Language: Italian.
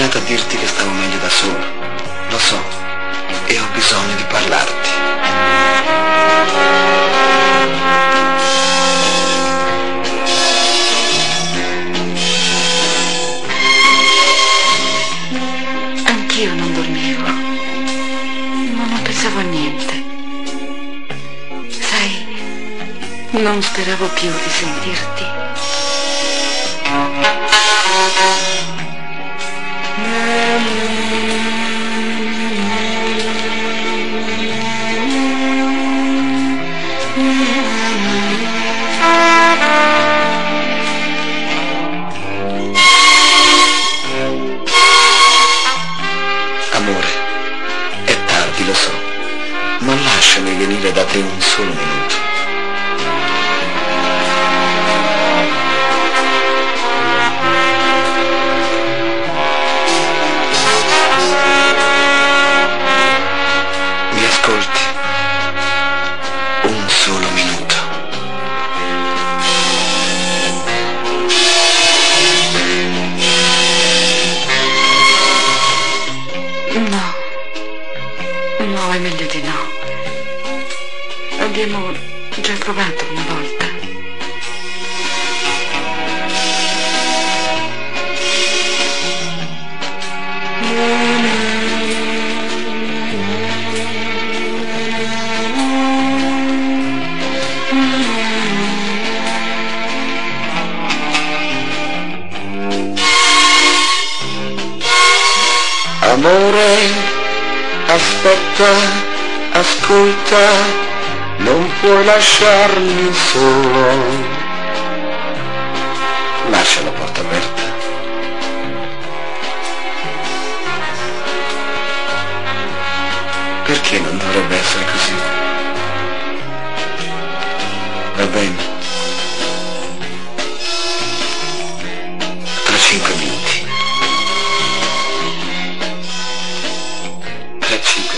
sbagliato a dirti che stavo meglio da solo, lo so, e ho bisogno di parlarti. Anch'io non dormivo, non pensavo a niente. Sai, non speravo più di sentirti. Amore, è tardi, lo so, ma lasciami venire da te un solo minuto. Mi ascolti? Un solo minuto. No, no, è meglio di no. Abbiamo già provato una volta. Amore, aspetta, ascolta, non puoi lasciarmi solo. Lascia la porta aperta. Perché non dovrebbe essere così? Va bene. Tra 5 minuti. 5